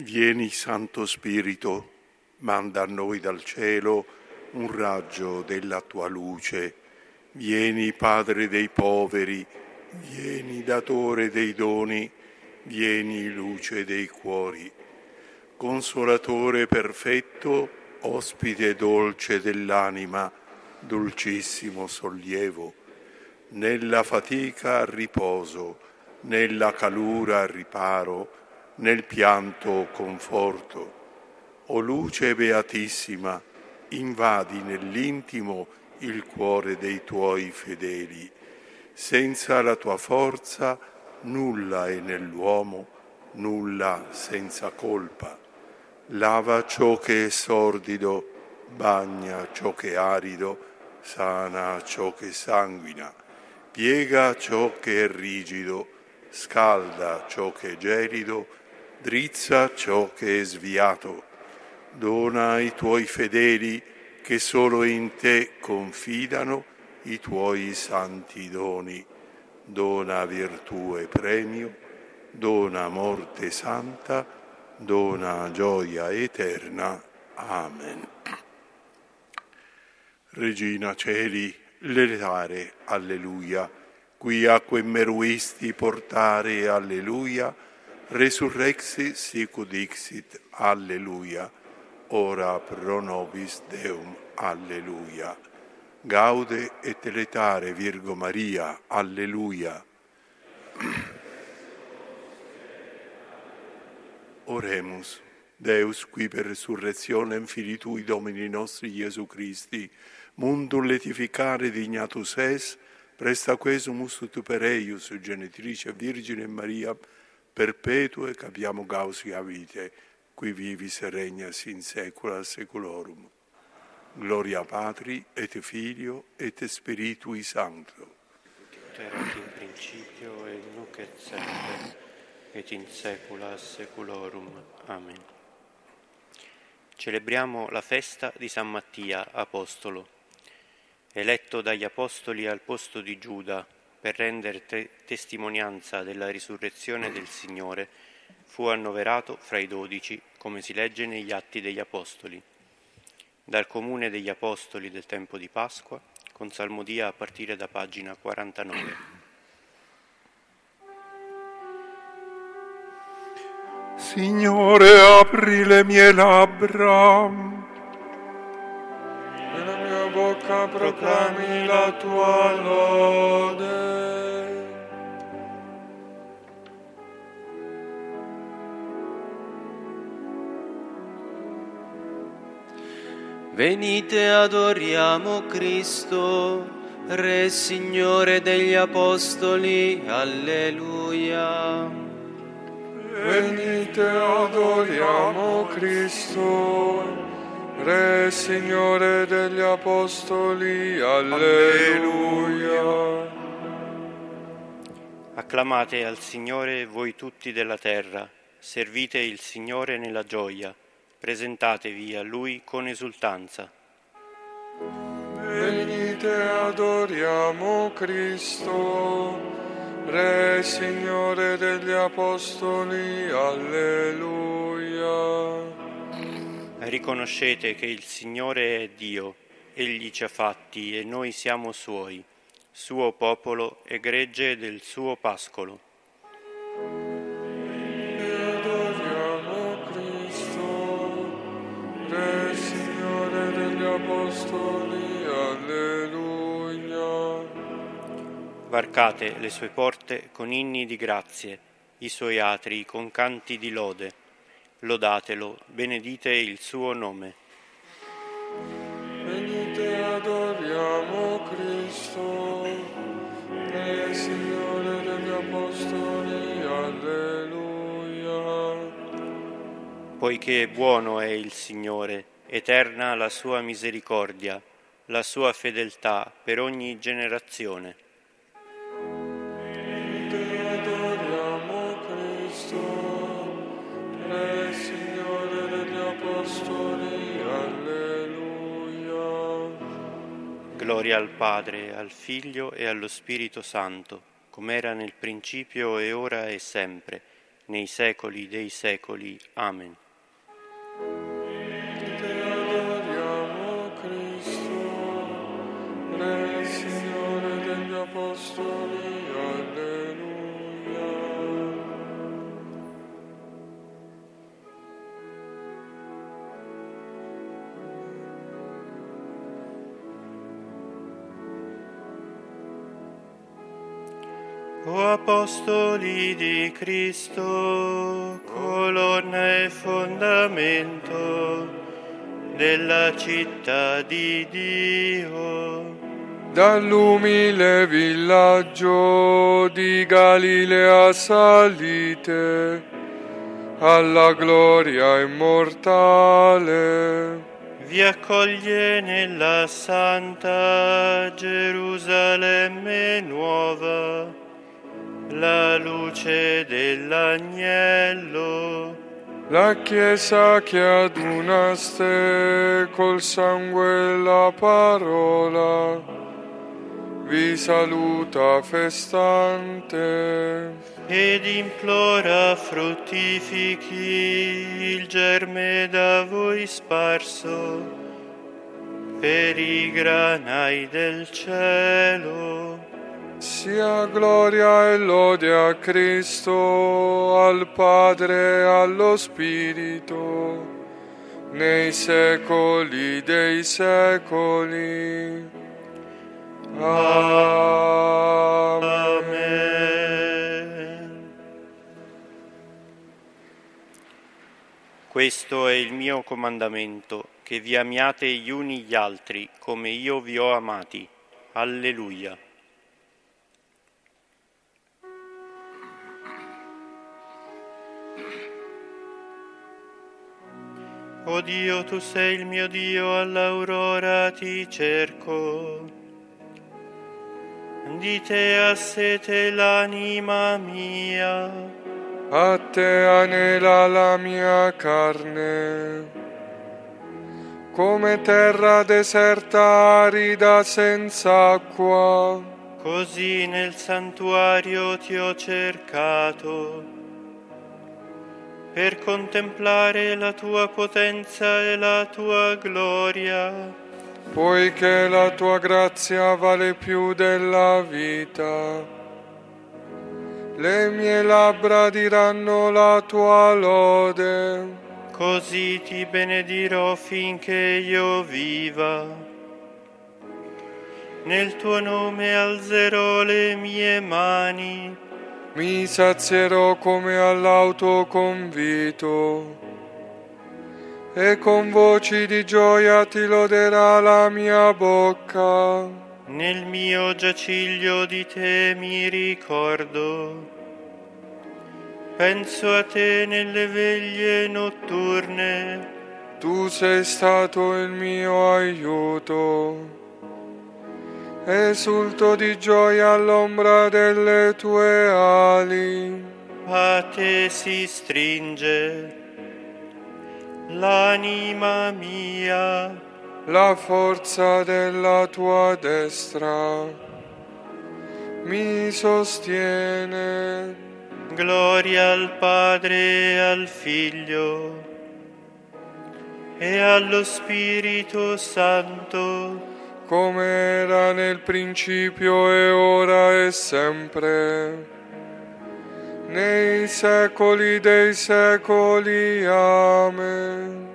Vieni, Santo Spirito, manda a noi dal cielo un raggio della tua luce. Vieni, Padre dei poveri, vieni, Datore dei doni, vieni, luce dei cuori. Consolatore perfetto, ospite dolce dell'anima, dolcissimo sollievo. Nella fatica riposo, nella calura riparo, nel pianto conforto. O luce beatissima, invadi nell'intimo il cuore dei tuoi fedeli. Senza la tua forza nulla è nell'uomo, nulla senza colpa. Lava ciò che è sordido, bagna ciò che è arido, sana ciò che sanguina, piega ciò che è rigido, scalda ciò che è gelido, drizza ciò che è sviato. Dona ai tuoi fedeli che solo in te confidano i tuoi santi doni. Dona virtù e premio, dona morte santa, dona gioia eterna. Amen. Regina Celi, letare, alleluia, qui acque meruisti portare, alleluia, resurrexit sicut dixit, alleluia, ora pro nobis Deum, alleluia. Gaude et letare Virgo Maria, alleluia. Oremus, Deus qui per resurrectionem Filii Tui Domini nostri Iesu Christi, mundum letificare dignatus es, presta quesumus tu per eius, genitrice Virgine Maria, perpetue capiamo gausia vitae, qui vivis et regnas in saecula saeculorum. Gloria Patri et Filio et Spiritui Sancto. Erat in principio et nunc et semper et in saecula saeculorum. Amen. Celebriamo la festa di San Mattia, apostolo. Eletto dagli apostoli al posto di Giuda per rendere testimonianza della risurrezione del Signore, fu annoverato fra i 12, come si legge negli Atti degli Apostoli. Dal comune degli Apostoli del tempo di Pasqua, con salmodia a partire da pagina 49. Signore, apri le mie labbra, e la mia bocca proclami la tua lode. Venite, adoriamo Cristo, Re Signore degli Apostoli, alleluia. Venite, adoriamo Cristo, Re Signore degli Apostoli, alleluia. Acclamate al Signore voi tutti della terra, servite il Signore nella gioia, presentatevi a Lui con esultanza. Venite, adoriamo Cristo, Re Signore degli Apostoli, alleluia. Riconoscete che il Signore è Dio, Egli ci ha fatti e noi siamo Suoi, suo popolo e gregge del suo pascolo. Adoriamo Cristo, Re Signore degli Apostoli, alleluia. Varcate le sue porte con inni di grazie, i suoi atri con canti di lode. Lodatelo, benedite il suo nome. Venite, adoriamo Cristo, Re Signore degli Apostoli, alleluia. Poiché buono è il Signore, eterna la sua misericordia, la sua fedeltà per ogni generazione. Venite, adoriamo Cristo, Re Signore degli Apostoli, alleluia. Gloria al Padre, al Figlio e allo Spirito Santo, come era nel principio e ora e sempre, nei secoli dei secoli. Amen. Te adoriamo, Cristo, Re, Signore degli Apostoli. Alleluia. O Apostoli di Cristo, colonna e fondamento della città di Dio, Dall'umile villaggio di Galilea salite alla gloria immortale. vi accoglie nella santa Gerusalemme nuova la luce dell'agnello. La Chiesa che adunaste col sangue e la parola vi saluta festante ed implora fruttifichi il germe da voi sparso per i granai del cielo. Sia gloria e lode a Cristo, al Padre e allo Spirito, nei secoli dei secoli. Amen. Questo è il mio comandamento, che vi amiate gli uni gli altri, come io vi ho amati. Alleluia. O Dio, tu sei il mio Dio, all'aurora ti cerco. Di te ha sete l'anima mia. A te anela la mia carne, come terra deserta arida senza acqua. Così nel santuario ti ho cercato, per contemplare la tua potenza e la tua gloria. Poiché la tua grazia vale più della vita, le mie labbra diranno la tua lode. Così ti benedirò finché io viva. Nel tuo nome alzerò le mie mani. Mi sazierò come all'autoconvito, e con voci di gioia ti loderà la mia bocca. Nel mio giaciglio di te mi ricordo. Penso a te nelle veglie notturne. Tu sei stato il mio aiuto. Esulto di gioia all'ombra delle tue ali. A te si stringe l'anima mia. La forza della tua destra mi sostiene. Gloria al Padre e al Figlio e allo Spirito Santo, come era nel principio e ora e sempre, nei secoli dei secoli. Amen.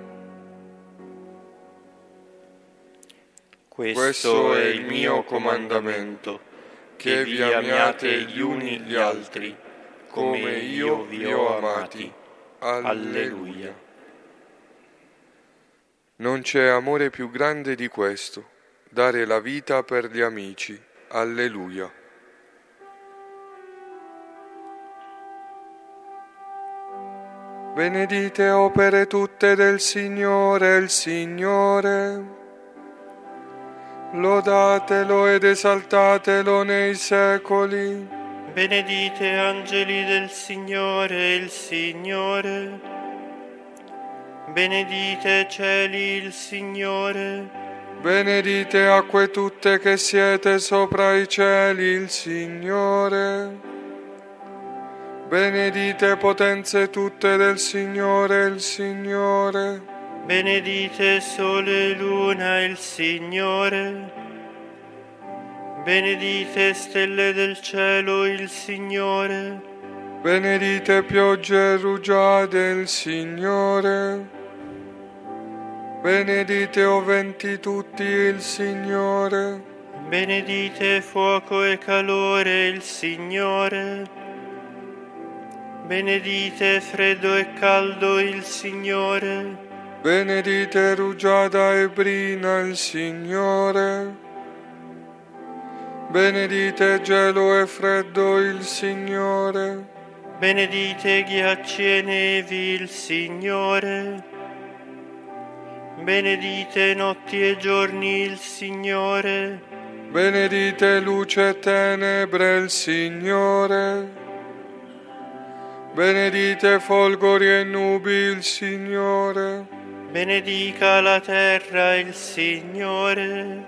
Questo è il mio comandamento, che vi amiate gli uni gli altri, come io vi ho amati. Alleluia. Non c'è amore più grande di questo, dare la vita per gli amici. Alleluia. Benedite opere tutte del Signore, il Signore. Lodatelo ed esaltatelo nei secoli. Benedite angeli del Signore, il Signore. Benedite cieli, il Signore. Benedite acque tutte che siete sopra i cieli, il Signore. Benedite potenze tutte del Signore il Signore. Benedite sole e luna il Signore. Benedite stelle del cielo il Signore. Benedite piogge e rugiade il Signore. Benedite o venti tutti il Signore. Benedite fuoco e calore il Signore. Benedite freddo e caldo il Signore. Benedite rugiada e brina il Signore. Benedite gelo e freddo il Signore. Benedite ghiacci e nevi il Signore. Benedite notti e giorni il Signore. Benedite luce e tenebre il Signore. Benedite folgori e nubi il Signore. Benedica la terra il Signore.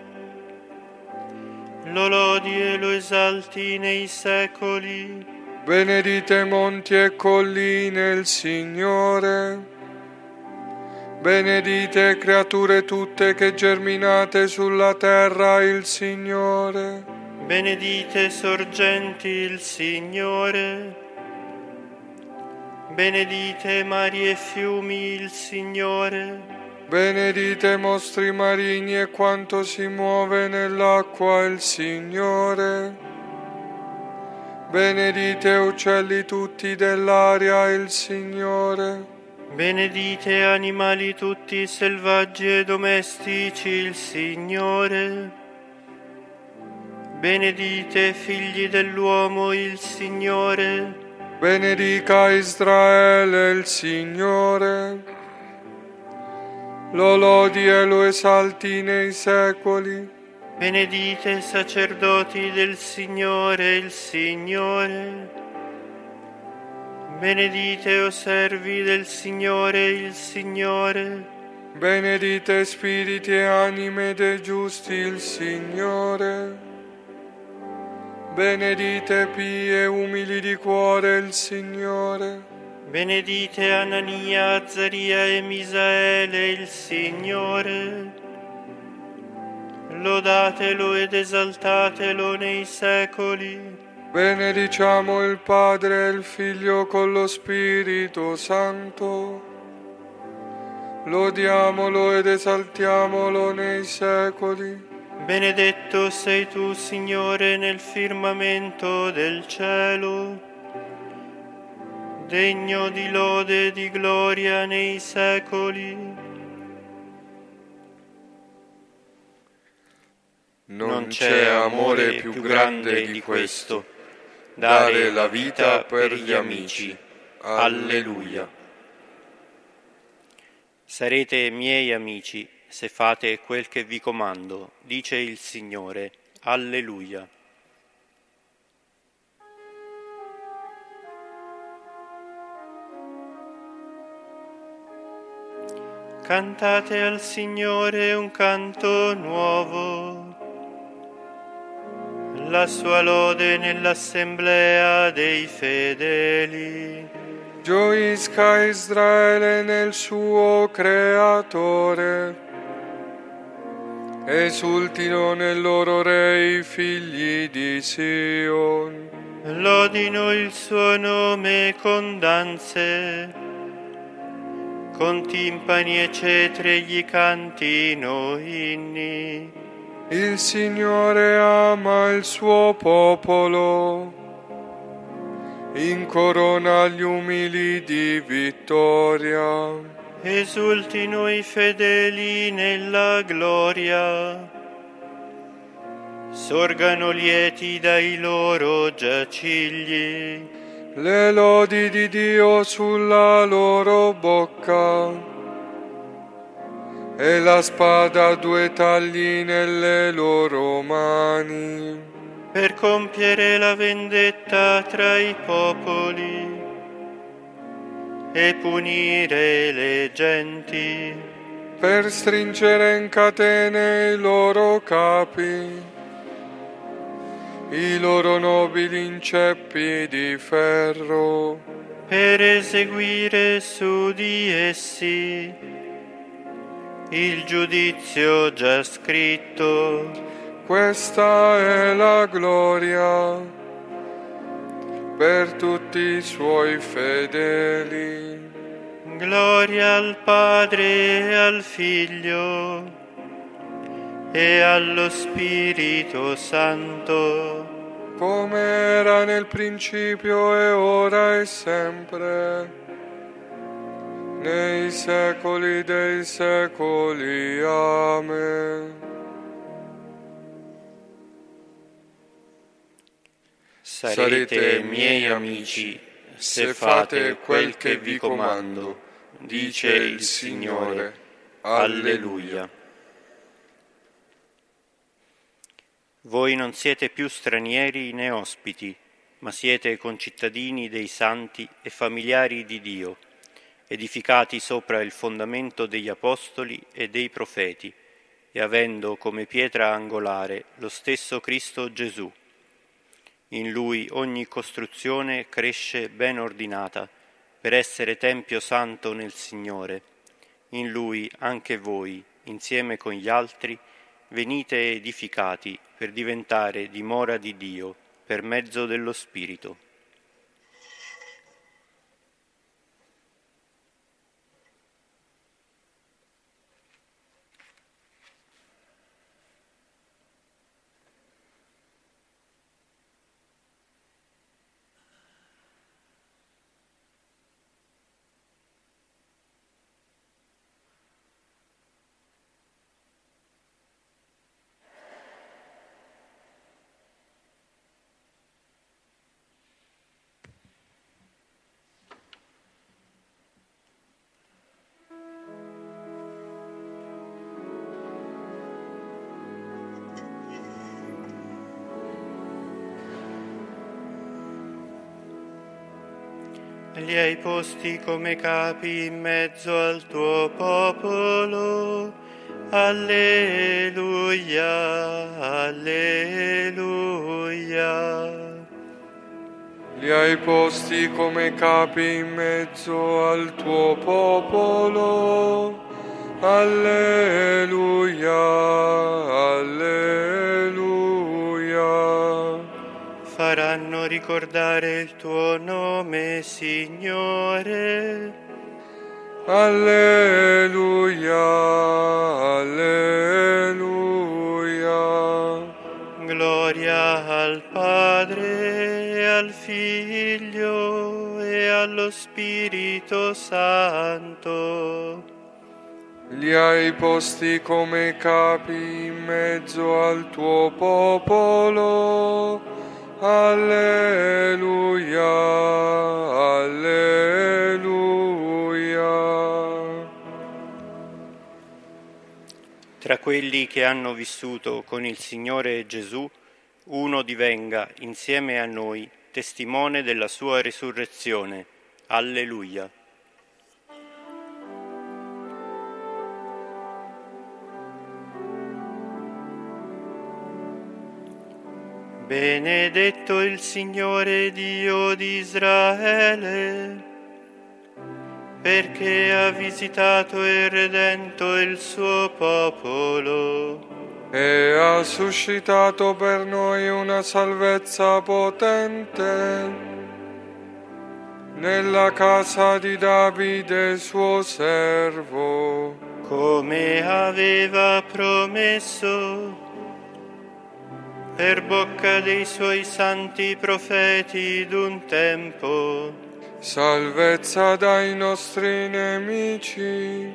Lo lodi e lo esalti nei secoli. Benedite monti e colline il Signore. Benedite creature tutte che germinate sulla terra il Signore. Benedite sorgenti il Signore. Benedite mari e fiumi il Signore. Benedite mostri marini e quanto si muove nell'acqua il Signore. Benedite uccelli tutti dell'aria il Signore. Benedite animali tutti selvaggi e domestici il Signore. Benedite figli dell'uomo il Signore. Benedica Israele il Signore. Lo lodi e lo esalti nei secoli. Benedite sacerdoti del Signore il Signore. Benedite o servi del Signore il Signore. Benedite spiriti e anime dei giusti il Signore. Benedite pie e umili di cuore il Signore. Benedite Anania, Azzaria e Misaele il Signore. Lodatelo ed esaltatelo nei secoli. Benediciamo il Padre e il Figlio con lo Spirito Santo. Lodiamolo ed esaltiamolo nei secoli. Benedetto sei tu, Signore, nel firmamento del cielo, degno di lode e di gloria nei secoli. Non c'è amore più grande di questo, dare la vita per gli amici. Alleluia. Sarete miei amici se fate quel che vi comando, dice il Signore. Alleluia. Cantate al Signore un canto nuovo, la sua lode nell'assemblea dei fedeli. Gioisca Israele nel suo Creatore. Esultino nel loro Re i figli di Sion. Lodino il suo nome con danze, con timpani e cetre gli cantino inni. Il Signore ama il suo popolo, incorona gli umili di vittoria. Esultino i fedeli nella gloria, sorgano lieti dai loro giacigli. Le lodi di Dio sulla loro bocca e la spada a due tagli nelle loro mani, per compiere la vendetta tra i popoli e punire le genti, per stringere in catene i loro capi i loro nobili inceppi di ferro, per eseguire su di essi il giudizio già scritto. Questa è la gloria per tutti i suoi fedeli. Gloria al Padre e al Figlio e allo Spirito Santo, come era nel principio e ora e sempre, nei secoli dei secoli. Amen. sarete miei amici se fate quel che vi comando, dice il Signore. Alleluia. Voi non siete più stranieri né ospiti, ma siete concittadini dei santi e familiari di Dio, edificati sopra il fondamento degli apostoli e dei profeti, e avendo come pietra angolare lo stesso Cristo Gesù. In Lui ogni costruzione cresce ben ordinata, per essere tempio santo nel Signore. In Lui anche voi, insieme con gli altri, venite edificati per diventare dimora di Dio per mezzo dello Spirito. Li hai posti come capi in mezzo al tuo popolo. Alleluia, alleluia. Li hai posti come capi in mezzo al tuo popolo. Alleluia, alleluia. Faranno ricordare il tuo nome, Signore. Alleluia, alleluia. Gloria al Padre e al Figlio e allo Spirito Santo. Li hai posti come capi in mezzo al tuo popolo. Alleluia, alleluia. Tra quelli che hanno vissuto con il Signore Gesù, uno divenga insieme a noi testimone della sua risurrezione. Alleluia. Benedetto il Signore Dio di Israele, perché ha visitato e redento il suo popolo e ha suscitato per noi una salvezza potente nella casa di Davide suo servo, come aveva promesso per bocca dei suoi santi profeti d'un tempo. salvezza dai nostri nemici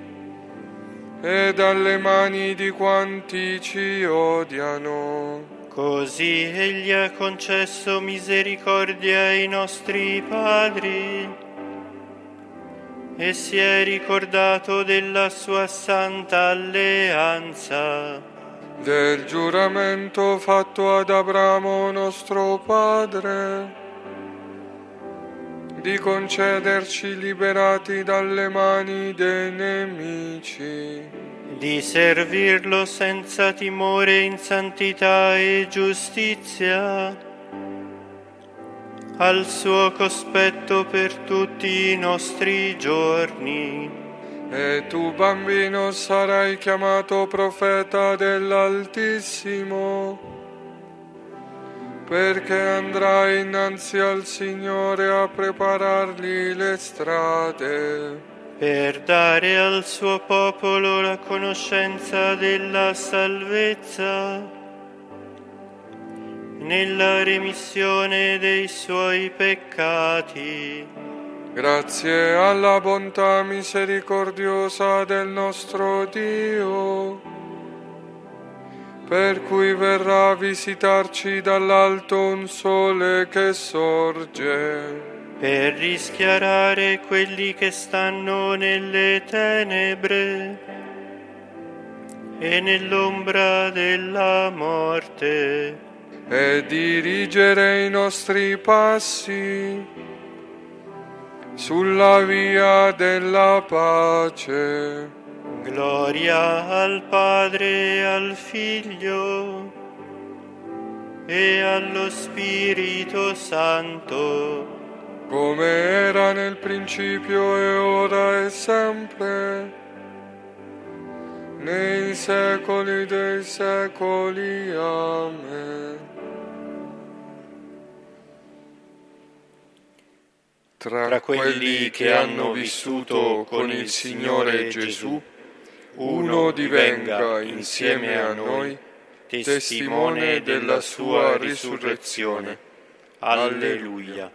e dalle mani di quanti ci odiano. Così egli ha concesso misericordia ai nostri padri e si è ricordato della sua santa alleanza, del giuramento fatto ad Abramo nostro padre, di concederci liberati dalle mani dei nemici di servirlo senza timore in santità e giustizia, al suo cospetto per tutti i nostri giorni. E tu, bambino, sarai chiamato profeta dell'Altissimo, perché andrai innanzi al Signore a preparargli le strade, per dare al suo popolo la conoscenza della salvezza, nella remissione dei suoi peccati. grazie alla bontà misericordiosa del nostro Dio, per cui verrà a visitarci dall'alto un sole che sorge, per rischiarare quelli che stanno nelle tenebre e nell'ombra della morte, e dirigere i nostri passi sulla via della pace. Gloria al Padre e al Figlio e allo Spirito Santo, come era nel principio e ora e sempre, nei secoli dei secoli. Amen. Tra quelli che hanno vissuto con il Signore Gesù, uno divenga insieme a noi testimone della sua risurrezione. Alleluia.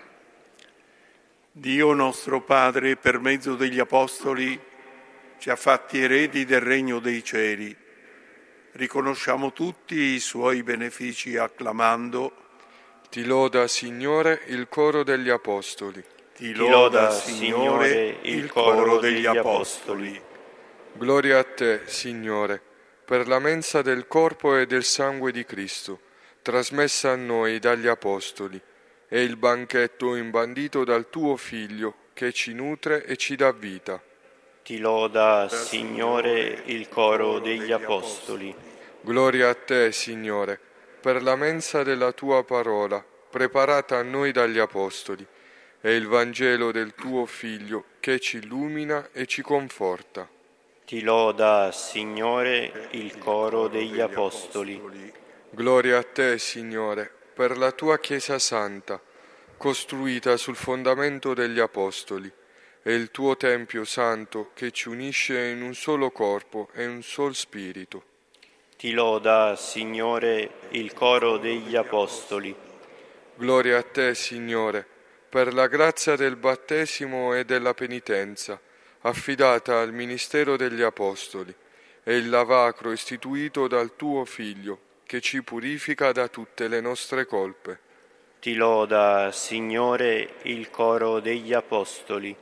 Dio nostro Padre, per mezzo degli Apostoli, ci ha fatti eredi del regno dei cieli. Riconosciamo tutti i suoi benefici acclamando: Ti loda, Signore, il coro degli Apostoli. Ti loda, Signore, il coro degli Apostoli. Gloria a te, Signore, per la mensa del corpo e del sangue di Cristo, trasmessa a noi dagli Apostoli, e il banchetto imbandito dal tuo Figlio, che ci nutre e ci dà vita. Ti loda, Signore, il coro degli Apostoli. Gloria a te, Signore, per la mensa della tua parola, preparata a noi dagli Apostoli, e il Vangelo del tuo Figlio, che ci illumina e ci conforta. Ti loda, Signore, il coro degli Apostoli. Gloria a te, Signore, per la tua Chiesa Santa, costruita sul fondamento degli Apostoli, e il tuo Tempio Santo che ci unisce in un solo corpo e un solo spirito. Ti loda, Signore, il coro degli Apostoli. Gloria a te, Signore, per la grazia del battesimo e della penitenza, affidata al ministero degli Apostoli, e il lavacro istituito dal tuo Figlio, che ci purifica da tutte le nostre colpe. Ti loda, Signore, il coro degli Apostoli.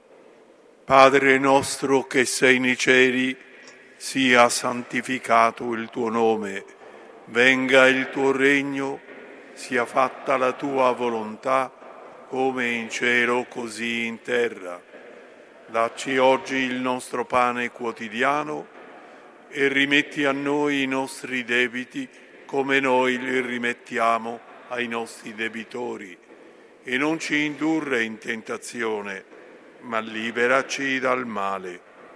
Padre nostro che sei nei cieli, sia santificato il tuo nome, venga il tuo regno, sia fatta la tua volontà, come in cielo così in terra. Dacci oggi il nostro pane quotidiano e rimetti a noi i nostri debiti come noi li rimettiamo ai nostri debitori. E non ci indurre in tentazione, ma liberaci dal male.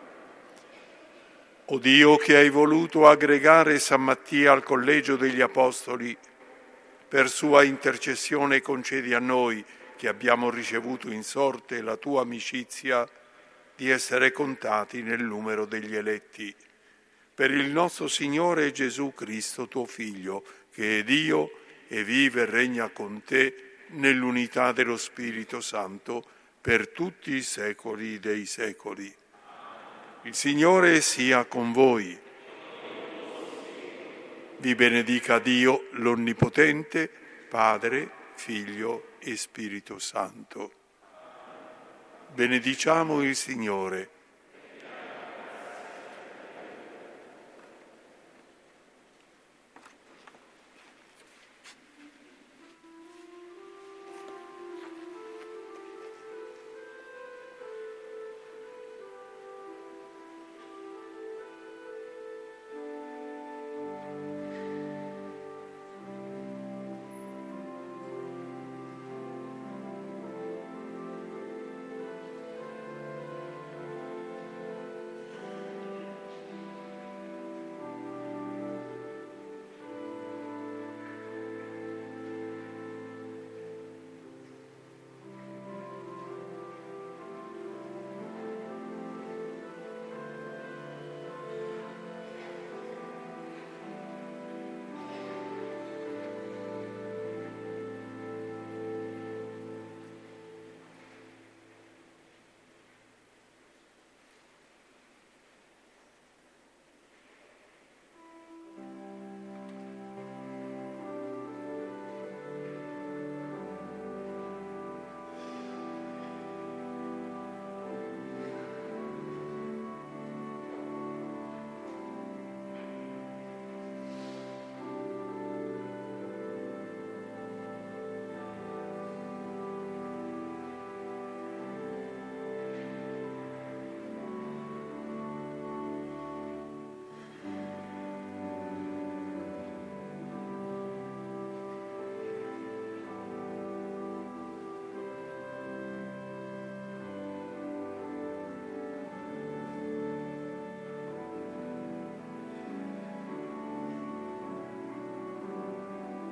O Dio, che hai voluto aggregare San Mattia al collegio degli Apostoli, per sua intercessione concedi a noi, che abbiamo ricevuto in sorte la tua amicizia, di essere contati nel numero degli eletti. Per il nostro Signore Gesù Cristo, tuo Figlio, che è Dio e vive e regna con te nell'unità dello Spirito Santo, per tutti i secoli dei secoli. Il Signore sia con voi. Vi benedica Dio, l'Onnipotente, Padre, Figlio e Spirito Santo. Benediciamo il Signore.